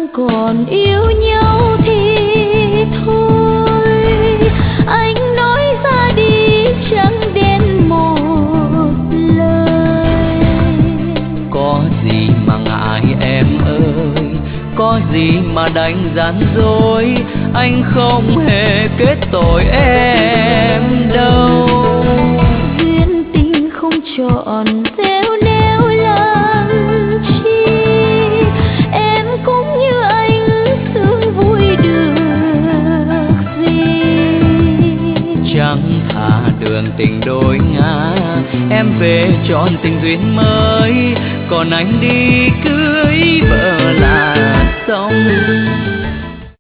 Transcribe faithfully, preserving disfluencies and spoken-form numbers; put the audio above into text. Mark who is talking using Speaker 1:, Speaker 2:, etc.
Speaker 1: còn yêu nhau thì thôi. Anh nói ra đi chẳng đến một lời.
Speaker 2: Có gì mà ngại em ơi, có gì mà đánh gian dối, anh không hề kết tội em đâu.
Speaker 1: Duyên tình không trọn gieo neo làm chi, em cũng như anh sướng vui được gì.
Speaker 2: Chẳng thà đường tình đôi ngã, em về chọn tình duyên mới, còn anh đi cưới vợ là xong.